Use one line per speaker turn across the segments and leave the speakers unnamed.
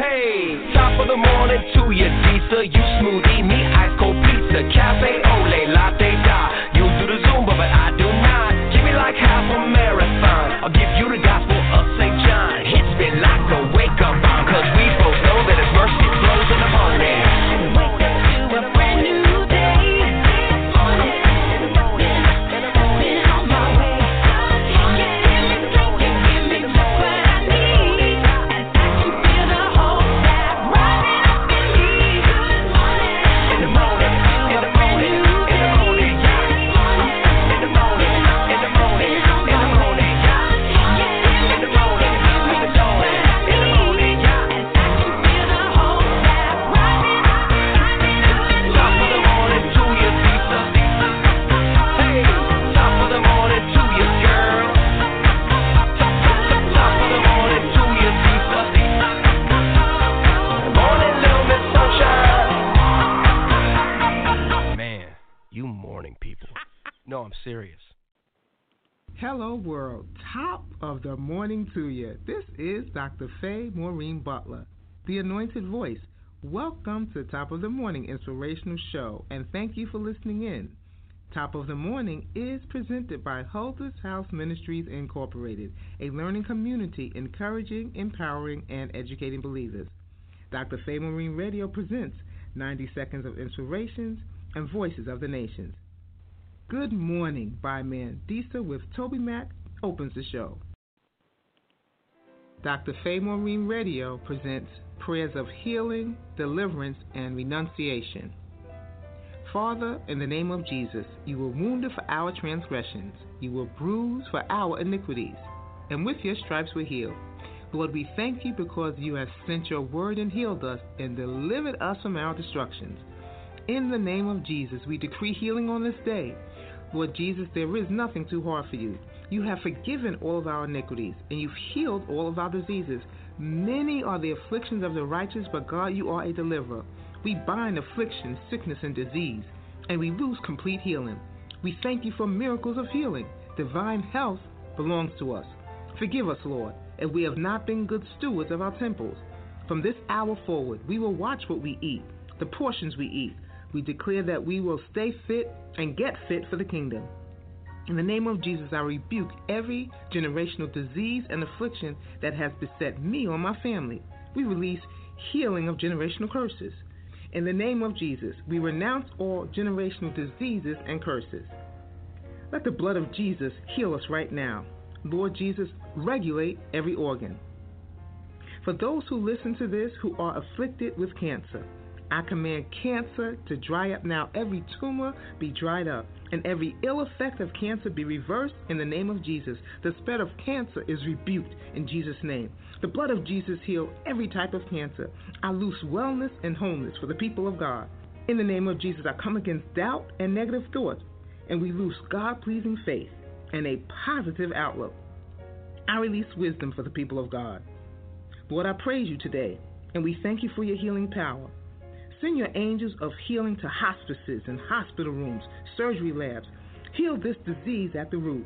Hey, top of the morning to you, Disa. You smoothie, me ice cold pizza. Cafe ole, latte da. You do the Zumba, but I do not. Give me like half a marathon. I'll give you the gospel of St. John. Hits me like a wake-up bomb, cause we both know that his mercy flows in the morning. Wake up to a brand new day. Been on my way. Give me just what I need. And I can feel the whole vibe rising up in me. Good morning. In the morning. In the morning. In the morning. In the morning. In the morning. In the morning. In the morning. With the dawn. In the morning. And I can feel the whole vibe rising up. Top of the morning to you, Lisa. Hey, top of the morning to you, girl. Top of the morning to you, Lisa. Morning, little Miss Sunshine. Man, you morning people. No, I'm serious.
Hello, world. Top of the morning to you. This is Dr. Faye Maureen Butler, the anointed voice. Welcome to Top of the Morning Inspirational Show, and thank you for listening in. Top of the Morning is presented by Hulders House Ministries Incorporated, a learning community encouraging, empowering, and educating believers. Dr. Faye Maureen Radio presents 90 Seconds of Inspirations and Voices of the Nations. Good Morning by Mandisa with Toby Mack opens the show. Dr. Faye Maureen Radio presents prayers of healing, deliverance, and renunciation. Father, in the name of Jesus, you were wounded for our transgressions. You were bruised for our iniquities. And with your stripes we're healed. Lord, we thank you because you have sent your word and healed us and delivered us from our destructions. In the name of Jesus, we decree healing on this day. Lord Jesus, there is nothing too hard for you. You have forgiven all of our iniquities, and you've healed all of our diseases. Many are the afflictions of the righteous, but God, you are a deliverer. We bind affliction, sickness, and disease, and we lose complete healing. We thank you for miracles of healing. Divine health belongs to us. Forgive us, Lord, if we have not been good stewards of our temples. From this hour forward, we will watch what we eat, the portions we eat. We declare that we will stay fit and get fit for the kingdom. In the name of Jesus, I rebuke every generational disease and affliction that has beset me or my family. We release healing of generational curses. In the name of Jesus, we renounce all generational diseases and curses. Let the blood of Jesus heal us right now. Lord Jesus, regulate every organ. For those who listen to this who are afflicted with cancer, I command cancer to dry up now. Every tumor be dried up, and every ill effect of cancer be reversed in the name of Jesus. The spread of cancer is rebuked in Jesus' name. The blood of Jesus heals every type of cancer. I loose wellness and wholeness for the people of God. In the name of Jesus, I come against doubt and negative thoughts, and we loose God-pleasing faith and a positive outlook. I release wisdom for the people of God. Lord, I praise you today, and we thank you for your healing power. Send your angels of healing to hospices and hospital rooms, surgery labs. Heal this disease at the root.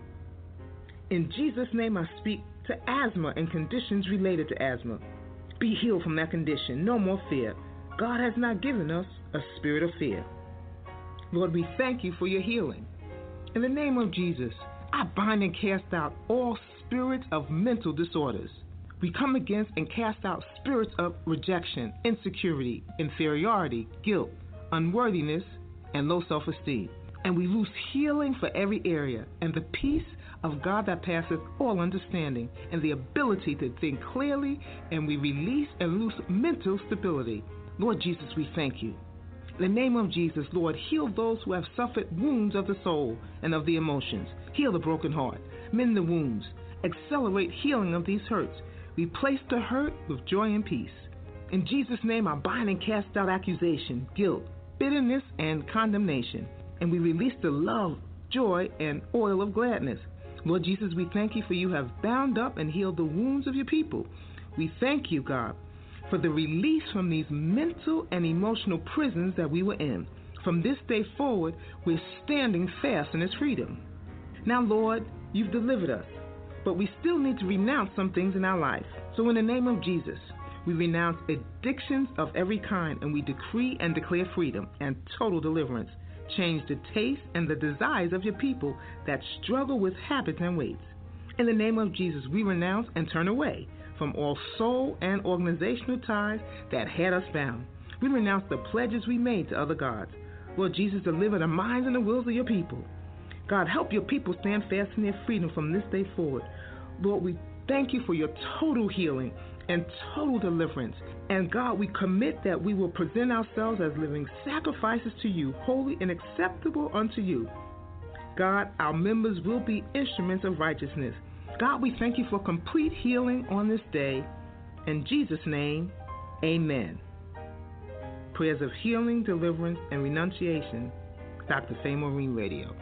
In Jesus' name, I speak to asthma and conditions related to asthma. Be healed from that condition. No more fear. God has not given us a spirit of fear. Lord, we thank you for your healing. In the name of Jesus, I bind and cast out all spirits of mental disorders. We come against and cast out spirits of rejection, insecurity, inferiority, guilt, unworthiness, and low self-esteem. And we loose healing for every area and the peace of God that passeth all understanding and the ability to think clearly, and we release and loose mental stability. Lord Jesus, we thank you. In the name of Jesus, Lord, heal those who have suffered wounds of the soul and of the emotions. Heal the broken heart. Mend the wounds. Accelerate healing of these hurts. Replace the hurt with joy and peace. In Jesus' name, I bind and cast out accusation, guilt, bitterness, and condemnation. And we release the love, joy, and oil of gladness. Lord Jesus, we thank you for you have bound up and healed the wounds of your people. We thank you, God, for the release from these mental and emotional prisons that we were in. From this day forward, we're standing fast in His freedom. Now, Lord, you've delivered us, but we still need to renounce some things in our life. So in the name of Jesus, We renounce addictions of every kind, and we decree and declare freedom and total deliverance. Change the taste and the desires of your people that struggle with habits and weights. In the name of Jesus, we renounce and turn away from all soul and organizational ties that had us bound. We renounce the pledges we made to other gods. Lord Jesus, deliver the minds and the wills of your people. God, help your people stand fast in their freedom from this day forward. Lord, we thank you for your total healing and total deliverance. And God, we commit that we will present ourselves as living sacrifices to you, holy and acceptable unto you. God, our members will be instruments of righteousness. God, we thank you for complete healing on this day. In Jesus' name, amen. Prayers of healing, deliverance, and renunciation. Dr. Faye Maureen Radio.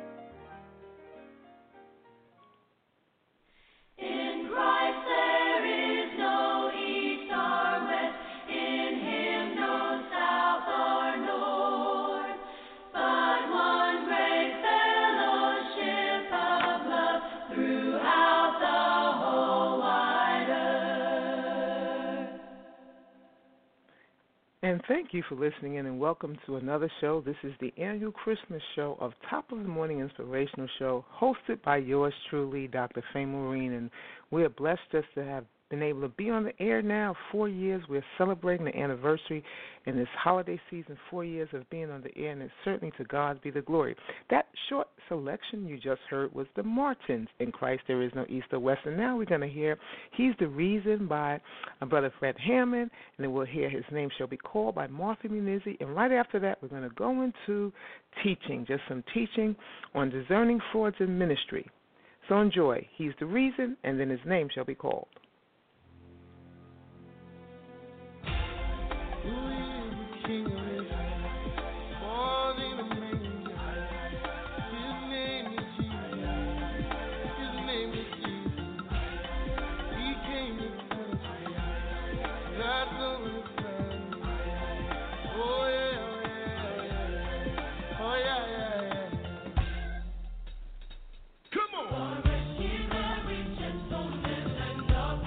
And thank you for listening in, and welcome to another show. This is the annual Christmas show of Top of the Morning Inspirational Show, hosted by yours truly, Dr. Faye Maureen. And we're blessed just to have been able to be on the air now 4 years. We're celebrating the anniversary in this holiday season, 4 years of being on the air, and it's certainly to God be the glory. That short selection you just heard was the Martins, In Christ There Is No East or West. And now we're going to hear He's the Reason by Brother Fred Hammond, and then we'll hear His Name Shall Be Called by Martha Munizzi. And right after that, we're going to go into teaching, just some teaching on discerning frauds in ministry. So enjoy He's the Reason, and then His Name Shall Be Called.
Come on!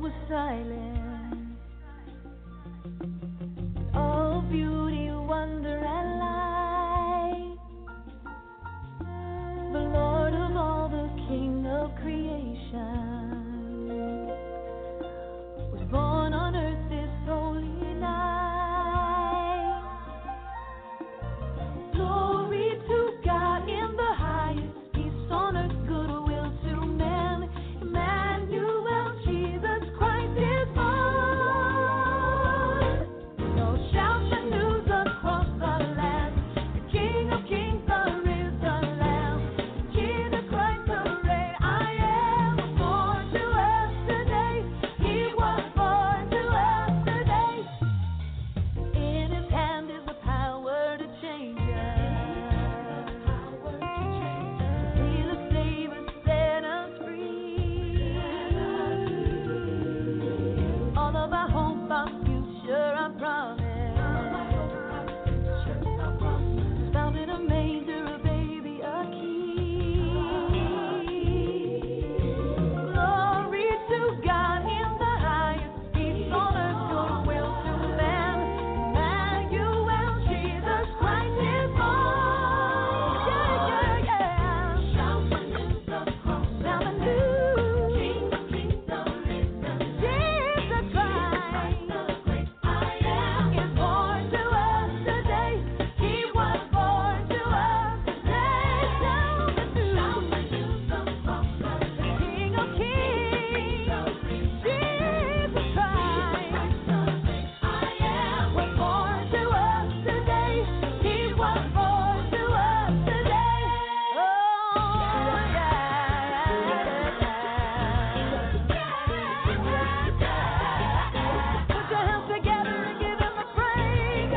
was silent. All beauty, wonder, and light. The Lord of all, the King of creation, was born on earth this holy night. Glory to God in the highest, peace on earth, goodwill to men. Emmanuel, Jesus Christ is born. So shout the news across the land. The King of Kings, the risen Lamb. Jesus Christ, the reign. I am born to us today. He was born to us today. In His hand is the power to change us. Heal us, save us, set us free. All of our hope, our future, our promise. Found in a manger, a baby, a king. Glory to God in the highest, peace on earth, goodwill to men. Emmanuel, Jesus Christ is born. Yeah, yeah, yeah. Shout the news across the land. King of Kings, the risen Jesus Christ, the great I am, is born to us today. He was born to us today. Shout the news across the land. King of Kings, Jesus Christ, the great I am, was born to us today. He was born to us today. Oh, yeah. Put your hands together and give Him a praise.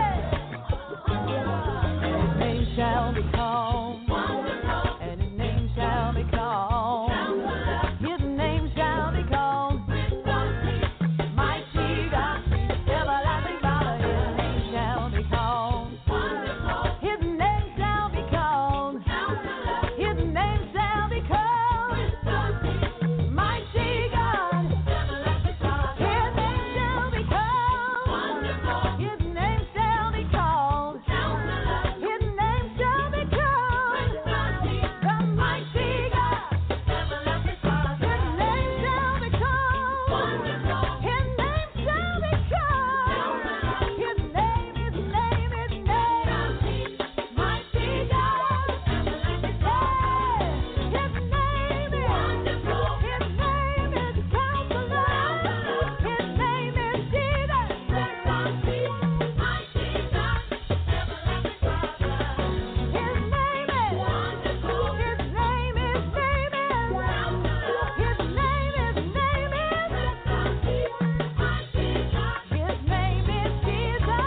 His name shall be called. And His name shall be called. His name shall be called. Mighty God, everlasting Father. His name shall be called. His name shall be called. His name shall be called. Mighty God, everlasting Father. His name shall be called. His name shall be called. His name shall be called. The mighty God, everlasting Father. His name shall be called. His name shall be called. His name, His name, His name. Mighty God, everlasting Father. His name is wonderful. His name is Counselor. His name is Jesus. Prince of Peace. Mighty God, everlasting Father. His name is wonderful. His name is Counselor. His name is Prince of Peace. Mighty God. His name is Jesus.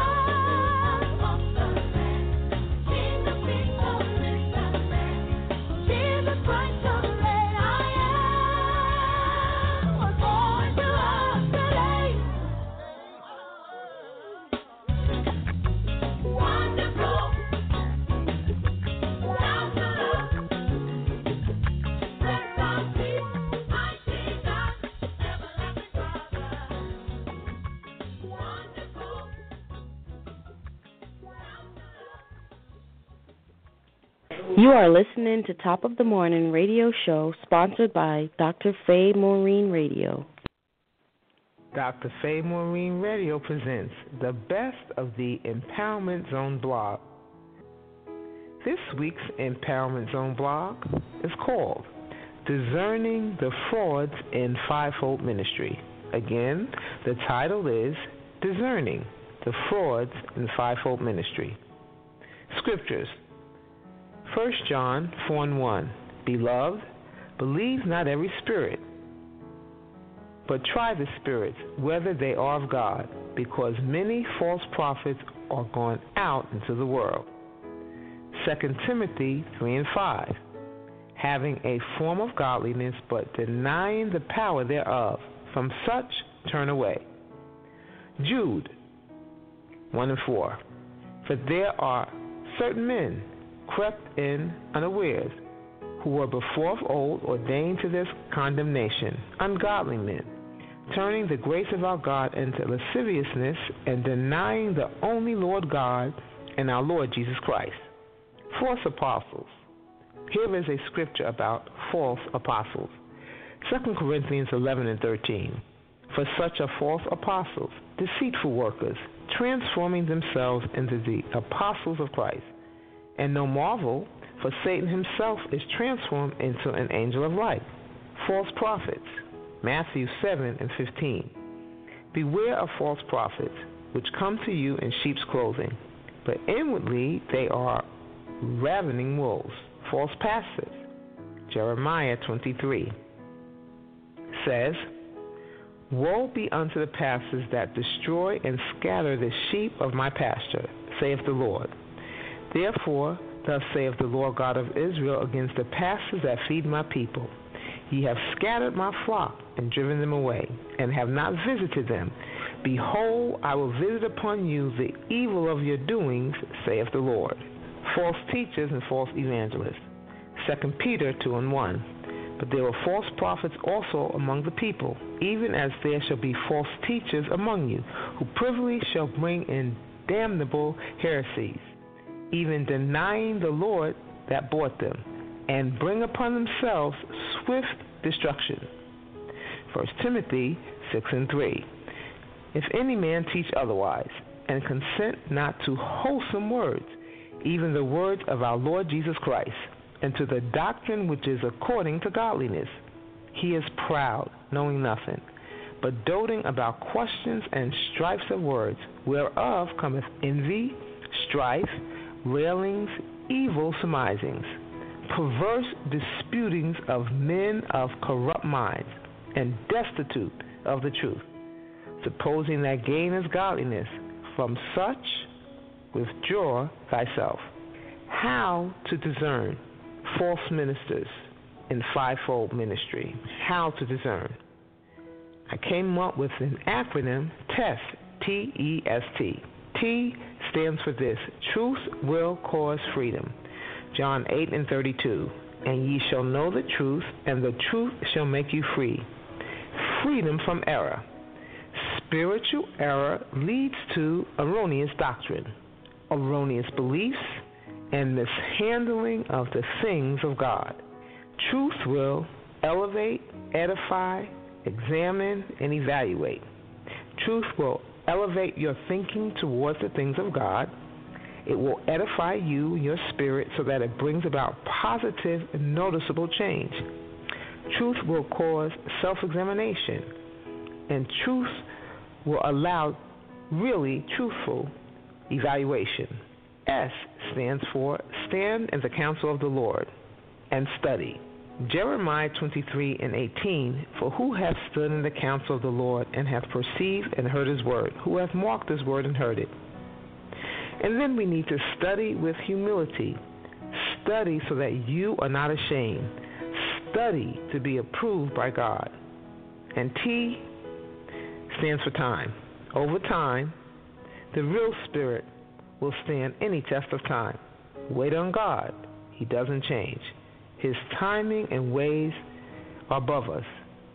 King of Kings, the risen Lamb. Jesus Christ, the reign I am, was born to us today. Wonderful Counselor, Prince of Peace, mighty God, everlasting Father. Wonderful
You are listening to Top of the Morning radio show sponsored by Dr. Faye Maureen Radio.
Dr. Faye Maureen Radio presents the best of the Empowerment Zone blog. This week's Empowerment Zone blog is called Discerning the Frauds in Fivefold Ministry. Again, the title is Discerning the Frauds in Fivefold Ministry. Scriptures. 1 John 4:1. Beloved, believe not every spirit, but try the spirits, whether they are of God, because many false prophets are gone out into the world. 2 Timothy 3:5. Having a form of godliness, but denying the power thereof, from such turn away. Jude 1:4. For there are certain men crept in unawares, who were before of old ordained to this condemnation, ungodly men, turning the grace of our God into lasciviousness and denying the only Lord God and our Lord Jesus Christ. False apostles. Here is a scripture about false apostles. 2 Corinthians 11 and 13. For such are false apostles, deceitful workers, transforming themselves into the apostles of Christ. And no marvel, for Satan himself is transformed into an angel of light. False prophets. Matthew 7 and 15. Beware of false prophets, which come to you in sheep's clothing, but inwardly they are ravening wolves. False pastors. Jeremiah 23 says, Woe be unto the pastors that destroy and scatter the sheep of my pasture, saith the Lord. Therefore, thus saith the Lord God of Israel against the pastors that feed my people. Ye have scattered my flock and driven them away, and have not visited them. Behold, I will visit upon you the evil of your doings, saith the Lord. False teachers and false evangelists. 2 Peter 2 and 1. But there were false prophets also among the people, even as there shall be false teachers among you, who privily shall bring in damnable heresies, even denying the Lord that bought them, and bring upon themselves swift destruction. 1 Timothy 6 and 3. If any man teach otherwise, and consent not to wholesome words, even the words of our Lord Jesus Christ, and to the doctrine which is according to godliness, he is proud, knowing nothing, but doting about questions and strifes of words, whereof cometh envy, strife, railings, evil surmisings, perverse disputings of men of corrupt minds, and destitute of the truth, supposing that gain is godliness. From such withdraw thyself. How to discern false ministers in fivefold ministry. How to discern. I came up with an acronym, TEST, T-E-S-T. T stands for this: truth will cause freedom. John 8 and 32. And ye shall know the truth, and the truth shall make you free. Freedom from error. Spiritual error leads to erroneous doctrine, erroneous beliefs, and mishandling of the things of God. Truth will elevate, edify, examine, and evaluate. Truth will elevate your thinking towards the things of God. It will edify you, your spirit, so that it brings about positive and noticeable change. Truth will cause self-examination, and truth will allow really truthful evaluation. S stands for stand in the counsel of the Lord and study. Jeremiah 23 and 18, for who hath stood in the counsel of the Lord and hath perceived and heard his word? Who hath marked his word and heard it? And then we need to study with humility. Study so that you are not ashamed. Study to be approved by God. And T stands for time. Over time, the real spirit will stand any test of time. Wait on God. He doesn't change. His timing and ways are above us.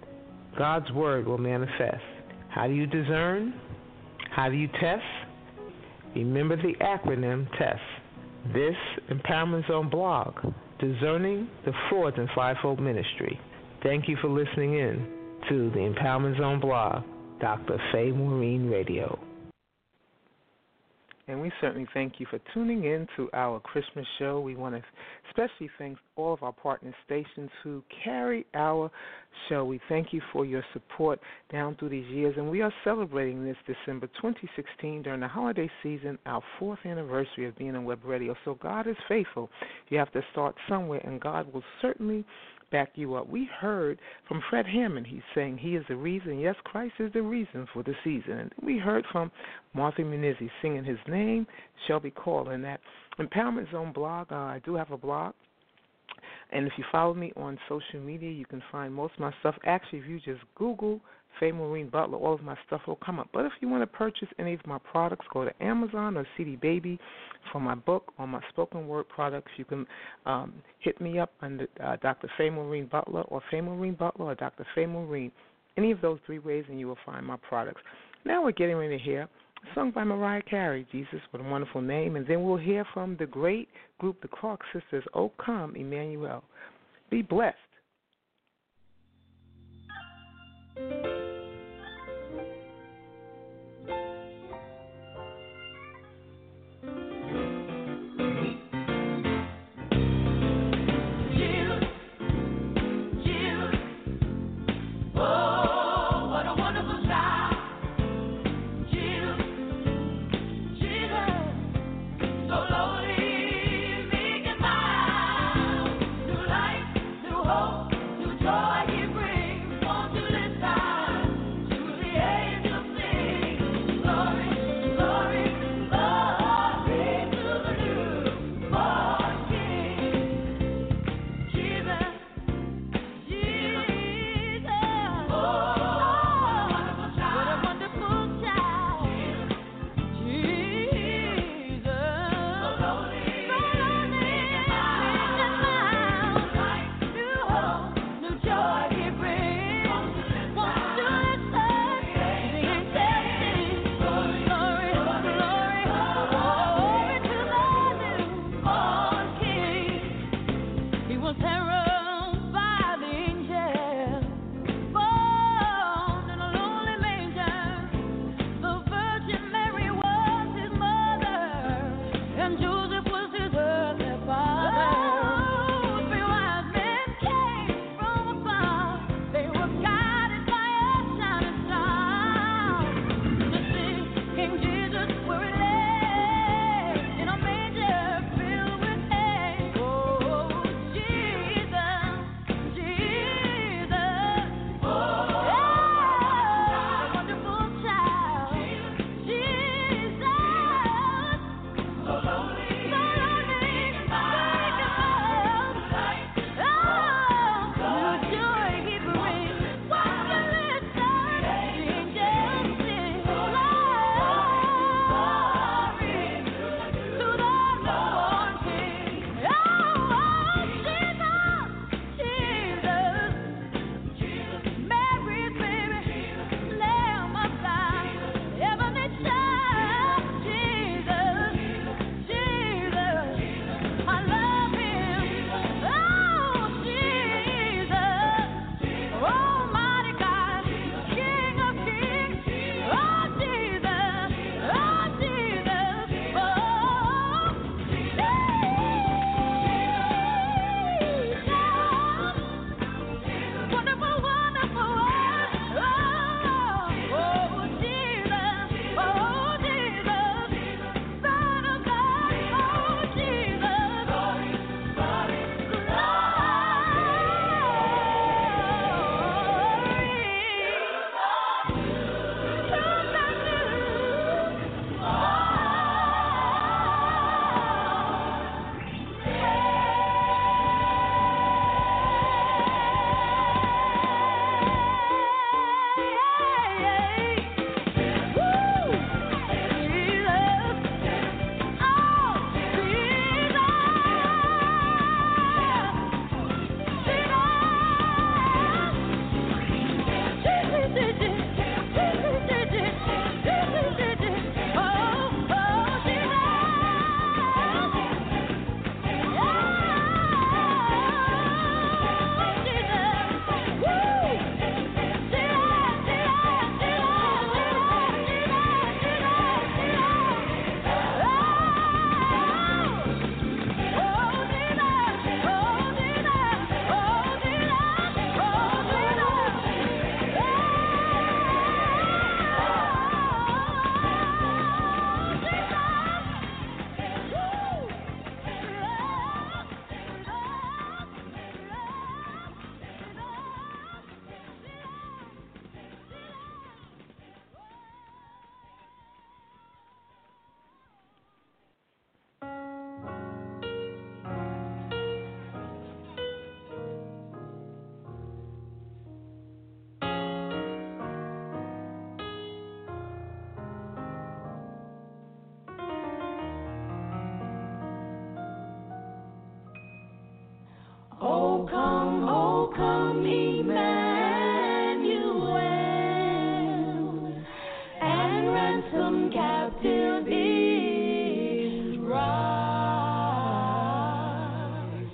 God's word will manifest. How do you discern? How do you test? Remember the acronym TEST. This Empowerment Zone blog, Discerning the Frauds in Fivefold Ministry. Thank you for listening in to the Empowerment Zone blog, Dr. Faye Maureen Radio. And we certainly thank you for tuning in to our Christmas show. We want to especially thank all of our partner stations who carry our show. We thank you for your support down through these years. And we are celebrating this December 2016 during the holiday season, our 4th anniversary of being on web radio. So God is faithful. You have to start somewhere, and God will certainly back you up. We heard from Fred Hammond. He's saying he is the reason. Yes, Christ is the reason for the season. And we heard from Martha Munizzi singing His Name Shall Be Called. In that Empowerment Zone blog, I do have a blog. And if you follow me on social media, you can find most of my stuff. Actually, if you just Google Faye Maureen Butler, all of my stuff will come up. But if you want to purchase any of my products, go to Amazon or CD Baby for my book or my spoken word products. You can hit me up under Dr. Faye Maureen Butler or Faye Maureen Butler or Dr. Faye Maureen any of those three ways, and you will find my products. Now we're getting ready to hear a song by Mariah Carey, Jesus, What a Wonderful Name, and then we'll hear from the great group, the Clark Sisters, O Come Emmanuel. Be blessed.
Oh come Emmanuel. captive is rise.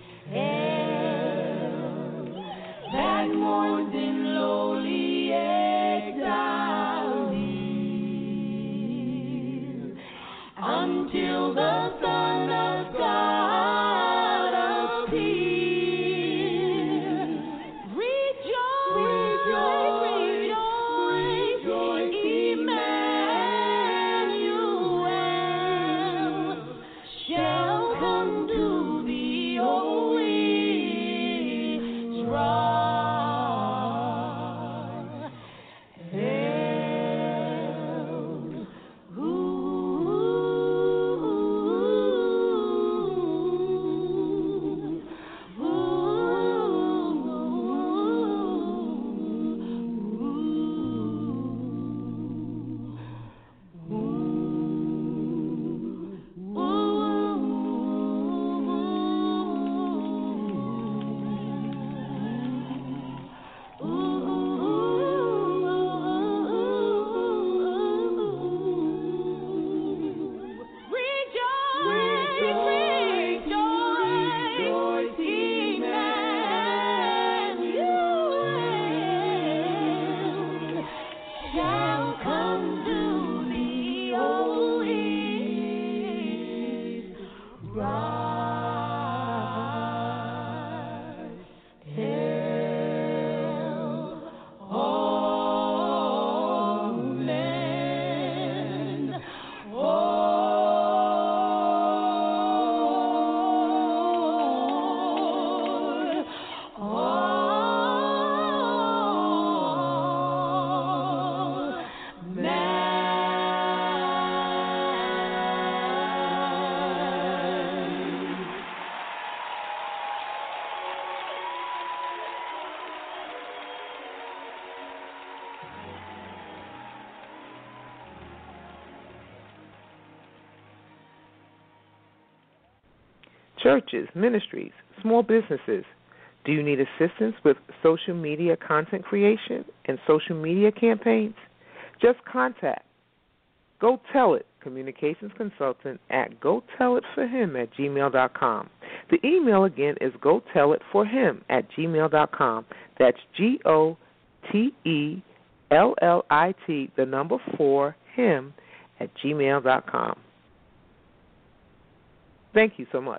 Hell that mourns in lowly exile live until the Son of God appears. Rejoice, rejoice, Emmanuel shall come to thee, O Israel. Shall come to thee, O Israel. Tell all men,
Churches, ministries, small businesses. Do you need assistance with social media content creation and social media campaigns? Just contact Go Tell It Communications Consultant at gotellitforhim@gmail.com. The email again is gotellitforhim@gmail.com. That's GOTELLIT, the number 4, him@gmail.com. Thank you so much.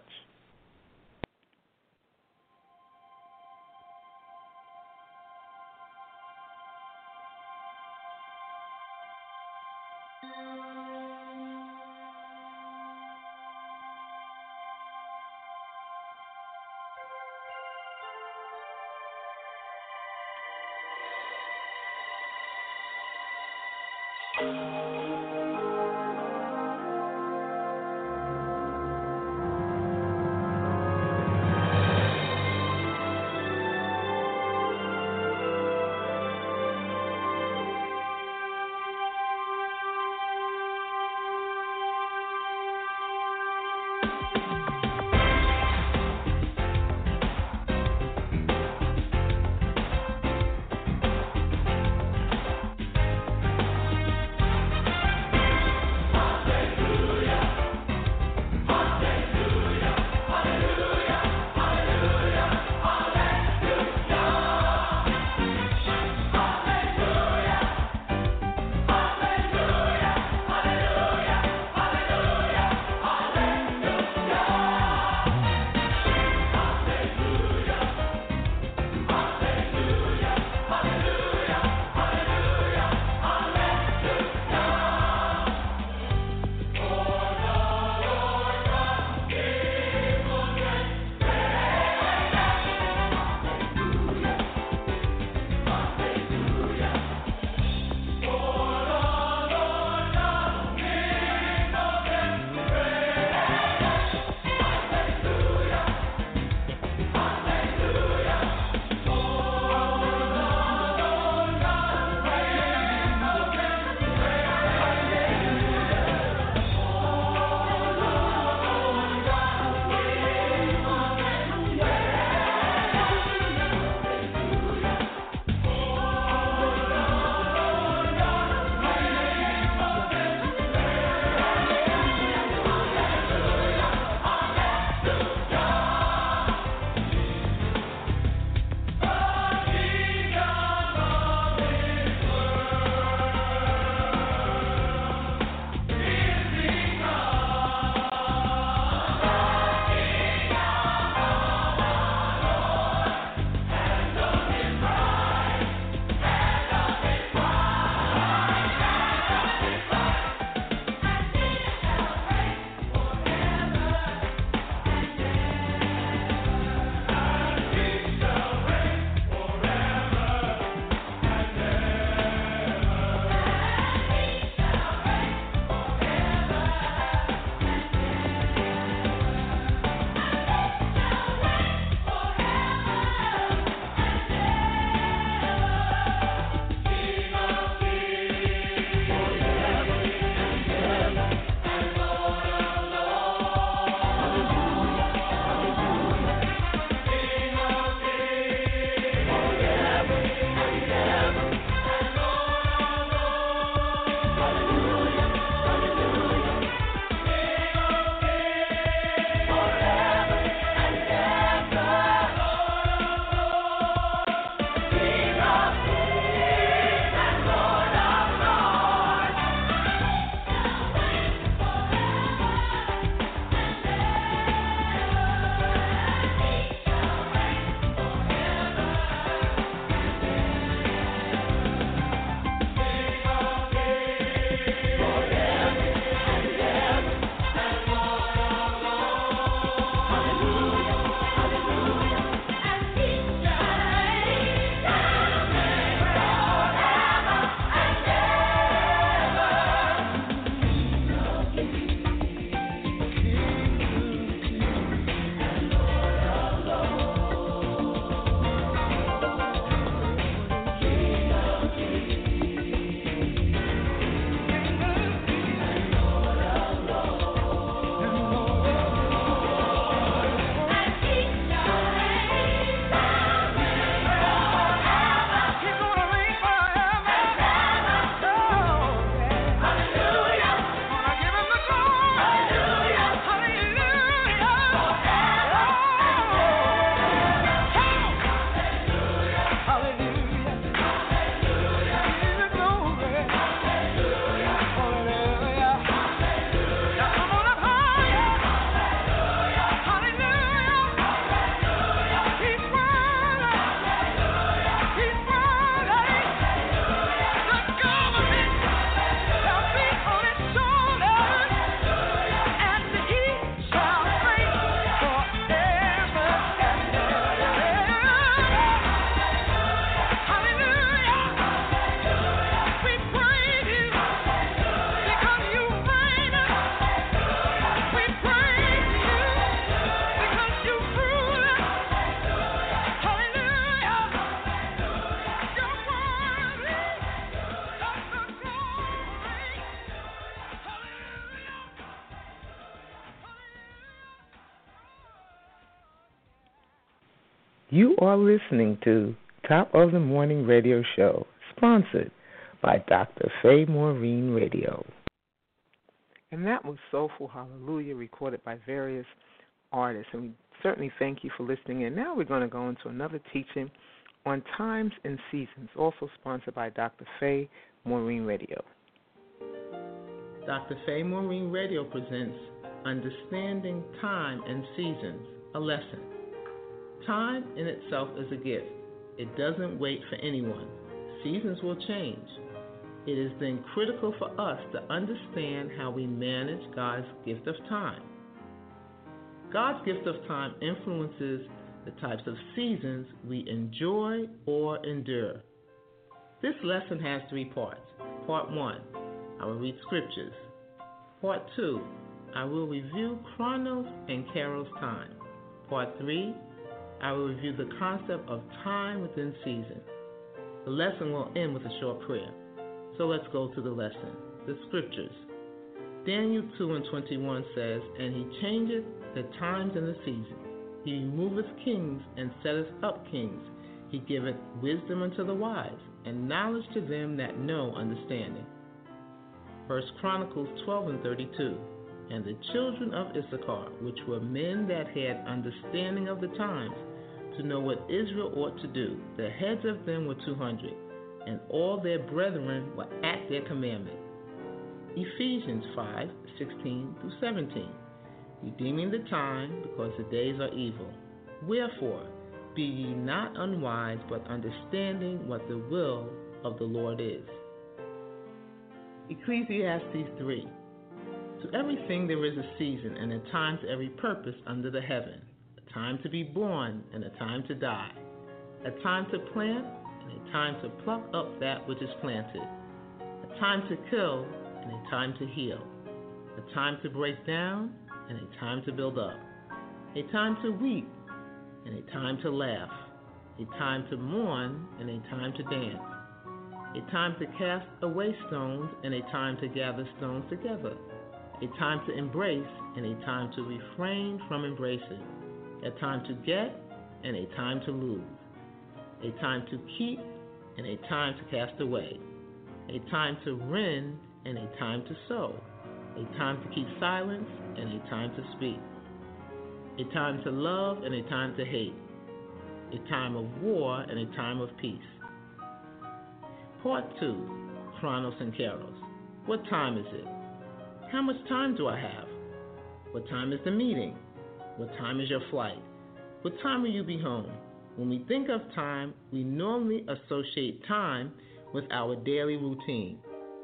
You are listening to Top of the Morning Radio Show, sponsored by Dr. Faye Maureen Radio. And that was Soulful Hallelujah, recorded by various artists. And we certainly thank you for listening in. Now we're going to go into another teaching on times and seasons, also sponsored by Dr. Faye Maureen Radio. Dr. Faye Maureen Radio presents Understanding Time and Seasons, a lesson. Time in itself is a gift. It doesn't wait for anyone. Seasons will change. It is then critical for us to understand how we manage God's gift of time. God's gift of time influences the types of seasons we enjoy or endure. This lesson has 3 parts. Part 1, I will read scriptures. Part 2, I will review Chronos and Kairos time. Part 3, I will review the concept of time within season. The lesson will end with a short prayer. So let's go to the lesson. The scriptures. Daniel 2:21 says, And he changeth the times and the seasons. He removeth kings and setteth up kings. He giveth wisdom unto the wise, and knowledge to them that know understanding. 1 Chronicles 12:32. And the children of Issachar, which were men that had understanding of the times, to know what Israel ought to do, the heads of them were 200, and all their brethren were at their commandment. Ephesians 5:16-17. Redeeming the time, because the days are evil. Wherefore, be ye not unwise, but understanding what the will of the Lord is. Ecclesiastes 3. To everything there is a season, and a time to every purpose under the heaven. A time to be born, and a time to die. A time to plant, and a time to pluck up that which is planted. A time to kill, and a time to heal. A time to break down, and a time to build up. A time to weep, and a time to laugh. A time to mourn, and a time to dance. A time to cast away stones, and a time to gather stones together. A time to embrace, and a time to refrain from embracing. A time to get, and a time to lose. A time to keep, and a time to cast away. A time to rend, and a time to sow. A time to keep silence, and a time to speak. A time to love, and a time to hate. A time of war, and a time of peace. Part 2, Chronos and Kairos. What time is it? How much time do I have? What time is the meeting? What time is your flight? What time will you be home? When we think of time, we normally associate time with our daily routine.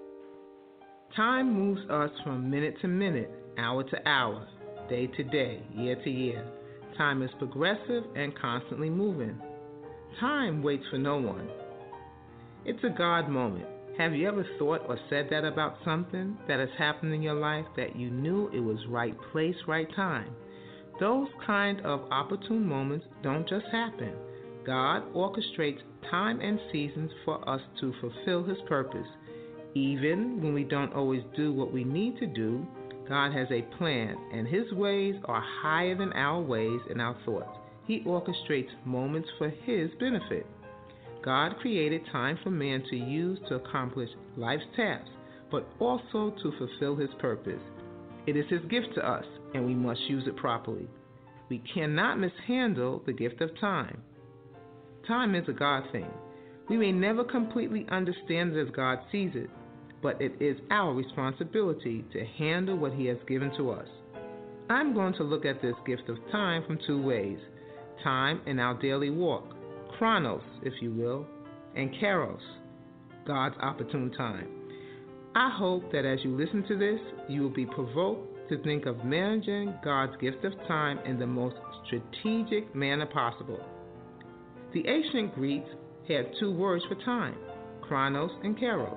Time moves us from minute to minute, hour to hour, day to day, year to year. Time is progressive and constantly moving. Time waits for no one. It's a God moment. Have you ever thought or said that about something that has happened in your life that you knew it was right place, right time? Those kind of opportune moments don't just happen. God orchestrates time and seasons for us to fulfill His purpose. Even when we don't always do what we need to do, God has a plan, and His ways are higher than our ways and our thoughts. He orchestrates moments for His benefit. God created time for man to use to accomplish life's tasks, but also to fulfill His purpose. It is His gift to us, and we must use it properly. We cannot mishandle the gift of time. Time is a God thing. We may never completely understand it as God sees it, but it is our responsibility to handle what He has given to us. I'm going to look at this gift of time from 2 ways: time in our daily walk, Chronos, if you will, and Kairos, God's opportune time. I hope that as you listen to this, you will be provoked to think of managing God's gift of time in the most strategic manner possible. The ancient Greeks had 2 words for time, Chronos and Kairos.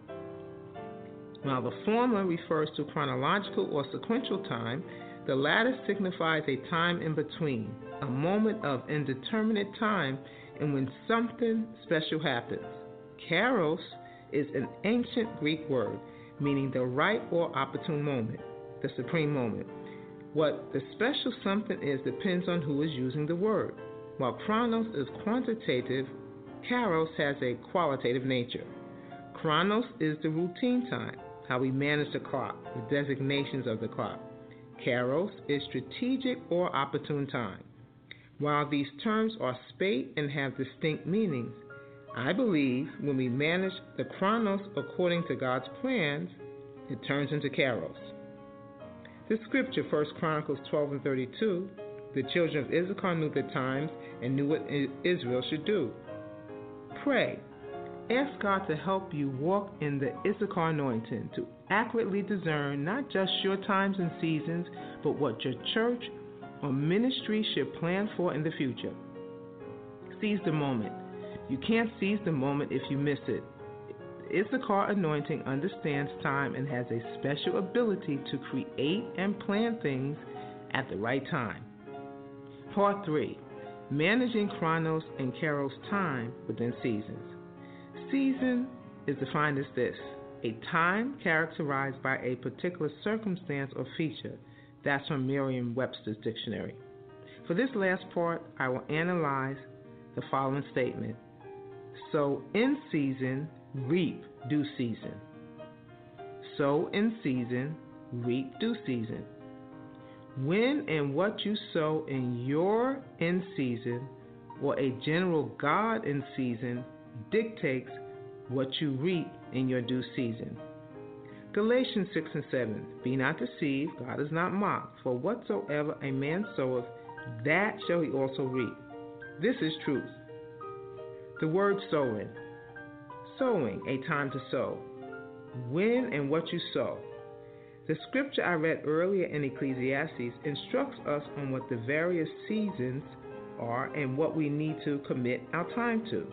While the former refers to chronological or sequential time, the latter signifies a time in between, a moment of indeterminate time and when something special happens. Kairos is an ancient Greek word meaning the right or opportune moment, the supreme moment. What the special something is depends on who is using the word. While Chronos is quantitative, Kairos has a qualitative nature. Chronos is the routine time, how we manage the clock, the designations of the clock. Kairos is strategic or opportune time. While these terms are spate and have distinct meanings, I believe when we manage the Chronos according to God's plans, it turns into Kairos. The scripture, 1 Chronicles 12:32, the children of Issachar knew the times and knew what Israel should do. Pray. Ask God to help you walk in the Issachar anointing, to accurately discern not just your times and seasons, but what your church or ministry should plan for in the future. Seize the moment. You can't seize the moment if you miss it. Issachar anointing understands time and has a special ability to create and plan things at the right time. Part 3. Managing Chronos and Kairos time within seasons. Season is defined as this: a time characterized by a particular circumstance or feature. That's from Merriam-Webster's dictionary. For this last part, I will analyze the following statement. Sow in season, reap due season. Sow in season, reap due season. When and what you sow in your in season, or a general God in season, dictates what you reap in your due season. Galatians 6:7. Be not deceived, God is not mocked. For whatsoever a man soweth, that shall he also reap. This is truth. The word sowing. Sowing, a time to sow. When and what you sow. The scripture I read earlier in Ecclesiastes instructs us on what the various seasons are and what we need to commit our time to.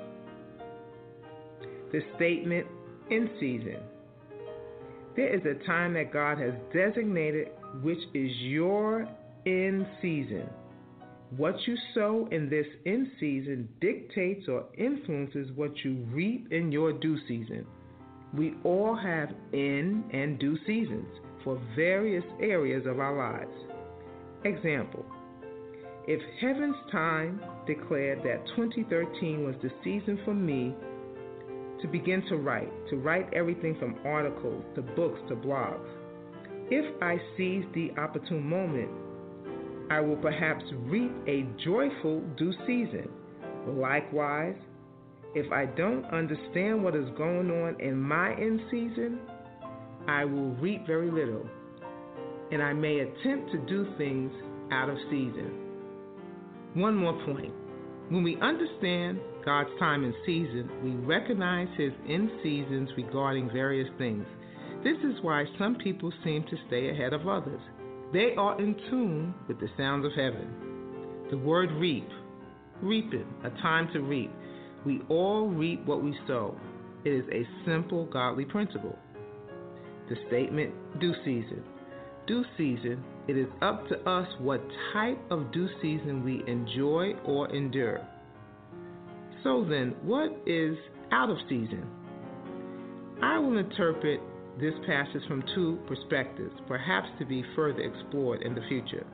The statement, in season. There is a time that God has designated which is your in season. What you sow in this in season dictates or influences what you reap in your due season. We all have in and due seasons for various areas of our lives. Example, if heaven's time declared that 2013 was the season for me to begin to write everything from articles to books to blogs, if I seize the opportune moment, I will perhaps reap a joyful due season. Likewise, if I don't understand what is going on in my end season, I will reap very little, and I may attempt to do things out of season. One more point. When we understand God's time and season, we recognize His end seasons regarding various things. This is why some people seem to stay ahead of others. They are in tune with the sounds of heaven. The word reap, reaping, a time to reap. We all reap what we sow. It is a simple godly principle. The statement, due season. Due season, it is up to us what type of due season we enjoy or endure. So then, what is out of season? I will interpret this passage from two perspectives, perhaps to be further explored in the future.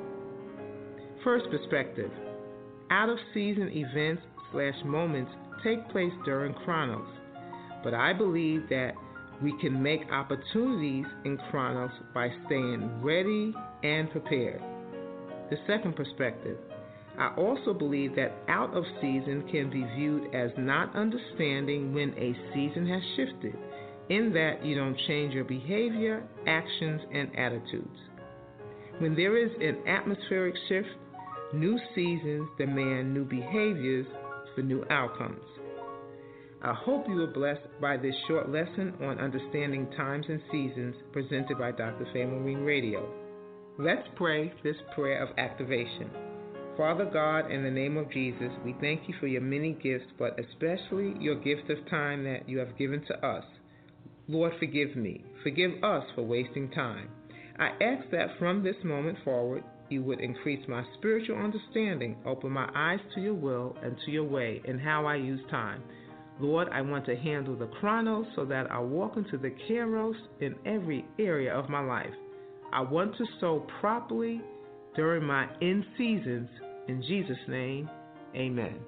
First perspective, out of season events / moments take place during Chronos, but I believe that we can make opportunities in Chronos by staying ready and prepared. The second perspective, I also believe that out of season can be viewed as not understanding when a season has shifted, in that you don't change your behavior, actions, and attitudes. When there is an atmospheric shift, new seasons demand new behaviors for new outcomes. I hope you were blessed by this short lesson on understanding times and seasons presented by Dr. Faye Maureen Radio. Let's pray this prayer of activation. Father God, in the name of Jesus, we thank you for your many gifts, but especially your gift of time that you have given to us. Lord, forgive me. Forgive us for wasting time. I ask that from this moment forward, you would increase my spiritual understanding, open my eyes to your will and to your way and how I use time. Lord, I want to handle the Chronos so that I walk into the Kairos in every area of my life. I want to sow properly during my end seasons. In Jesus' name, Amen.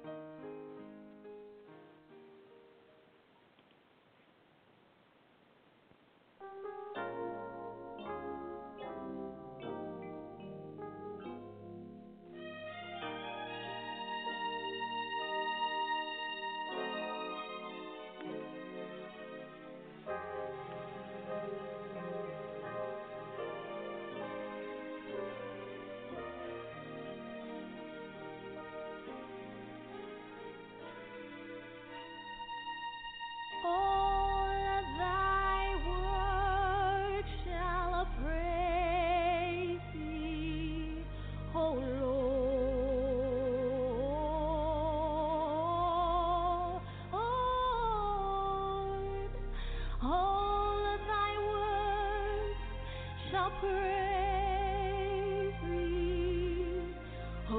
All thy works shall praise thee, O Lord. All thy works shall praise thee, O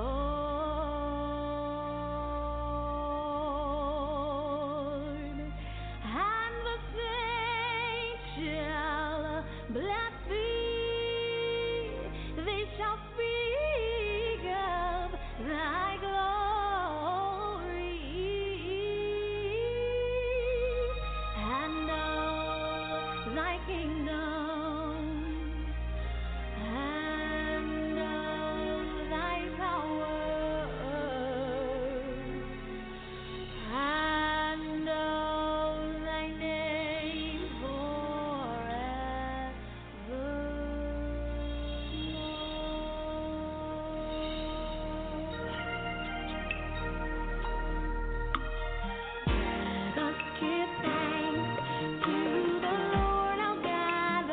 Lord. And the saints shall bless thee, they shall speak of thy glory and of thy kingdom and of thy power and of thy name forevermore. Let us give thanks to the Lord our God.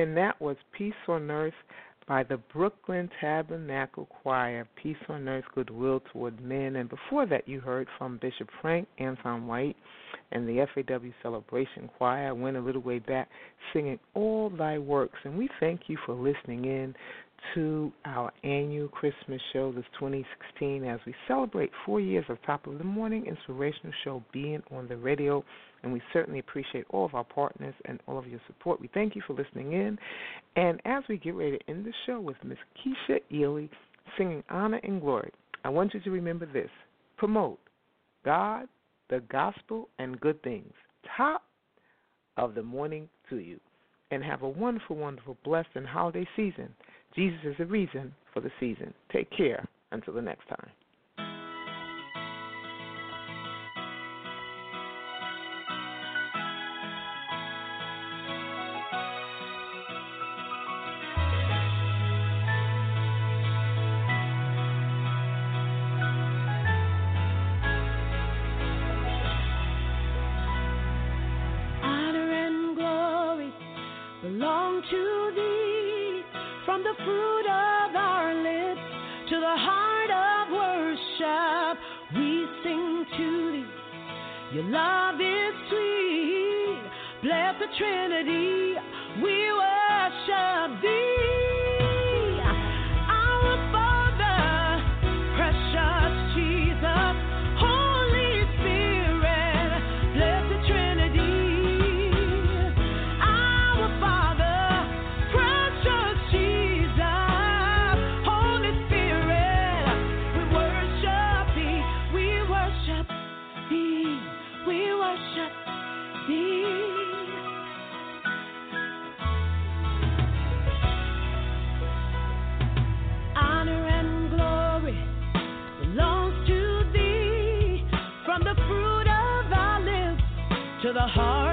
And that was Peace on Earth by the Brooklyn Tabernacle Choir, Peace on Earth, Goodwill Toward Men. And before that, you heard from Bishop Frank Anton White and the FAW Celebration Choir. I went a little way back singing All Thy Works. And we thank you for listening in to our annual Christmas show, this 2016, as we celebrate 4 years of Top of the Morning Inspirational Show being on the radio. And we certainly appreciate all of our partners and all of your support. We thank you for listening in. And as we get ready to end the show with Miss Keisha Ely singing Honor and Glory, I want you to remember this. Promote God, the gospel, and good things. Top of the morning to you. And have a wonderful, wonderful, blessed and holiday season. Jesus is the reason for the season. Take care. Until the next time.
Honor and glory belong to thee, from the fruit of our lips to the heart of worship. We sing to thee, your love is sweet. Bless the Trinity, we worship thee. Our Father, precious Jesus, Holy Spirit, bless the Trinity. Our Father, precious Jesus, Holy Spirit, we worship thee, we worship thee, we worship thee. Honor and glory belongs to thee, from the fruit of our lips to the heart